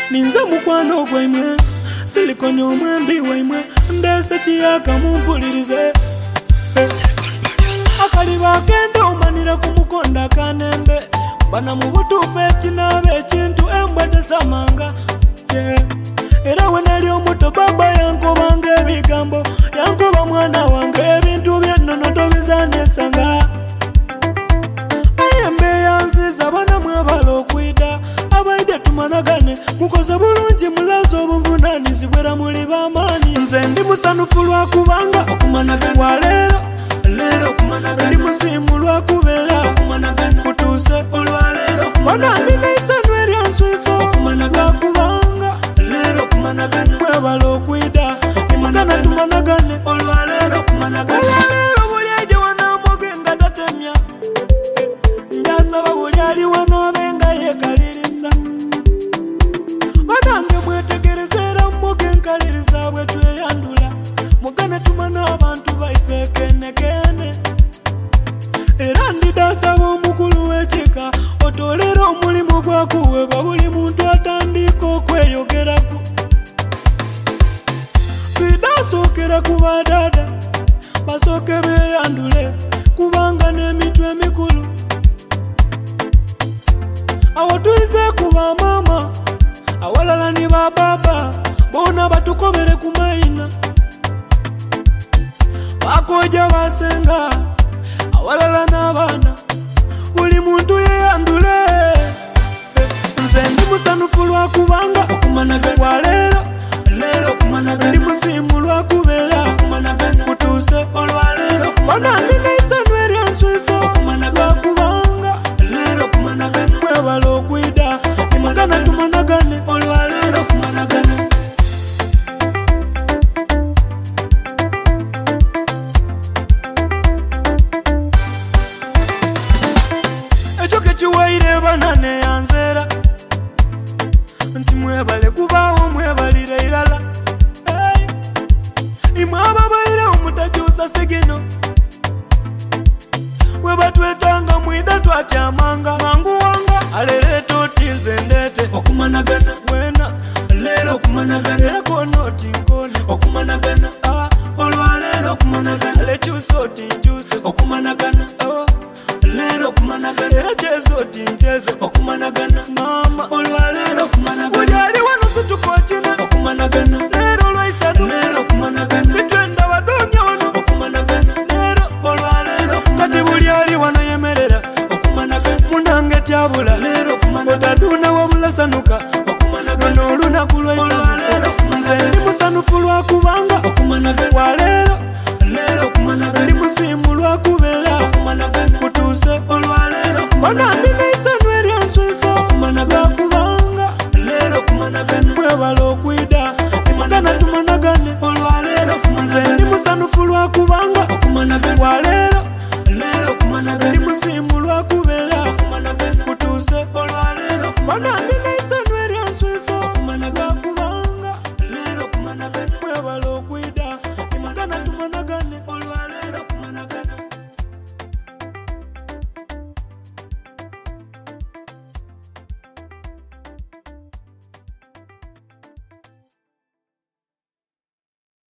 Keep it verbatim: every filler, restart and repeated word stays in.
ninza mukwano gwemwe silikonya omwembi wemwe ndese kiyaka mumpulirize akaliba kende omanira kumukonda kanembe bana mu butuufu ekinaaba ekintu embwa tesamanga yeah. Era wenali omuto baba yankobanga ebigambo yankoba mwana wange ebintu byennono tobizanesanga ayembe yanziza bana mwebala okwida abaide tumanagane mukoze bulungi mulazo obuvunanyizibwera muli bamaanyi nze ndi musanufu lwakubanga okumanagana waleero leero okumanagana ndi musimu lwakubeera okumanagana kutuuse olwaleero bana ndina isanu eryanswisa okumanagana kubanga leero okumanagana mwebala okwida okumanagana tumanagane olwaleero okumanagana olwaleero buli aje wanamoge nga tatemya njasaba buli ali wanobe nga yekalirisa banange mwetegerezera mmoge nkaliriza bwe tweyandula mugane tumana abantu baife kenekene era ndidasaba omukulu w'ekika otolera omulimu gwakuwebwa buli muntu atandika okweyogeraku twidasookera ku badada basooke beyandule kubanga n'emitwe mikulu awo tuyize ku bamama awalala ni bababa bona batukobere ku mayina bakoja basenga awalala n'abaana buli muntu yeyandule nze ndi musanufu lwakubanga okumanagana waleero leero okumanagana ndi musimu lwakubeera okumanagana kutuuse olwaleero bana ndina isanu eryanswisa okumanagana lwakubanga leero okumanagana mwebala okwida okumanagana tumanagane olwaleero okumanagana ekyo kekiwaire banane yanzeera nti mwebale kubaawo mwebalire irala hey. Imwe ababaire omutakyusa sigino webatwetanga mwida twatyamanga mangu wanga alereeta oti nze ndeete okumanagana wena leero okumanagana era koona oti nkoone okumanagana ah. Olwaleero okumanagana lekyusa oti nkyuse okumanagana oh. Leero okumanagana era kyeza oti nkyeze okumanagana mama olwaleero okumanagana buli ali wano situkokina okumanagana leero olwaisadu leero okumanagana litwenda badonya wano okumanagana leero olwaleero kati buli ali wano yemerera okumanagana munange tyabula leero okumanagana otaduna wabula sanuka okumanagana olunaku lwaisadu nze ndi musanufu lwakuba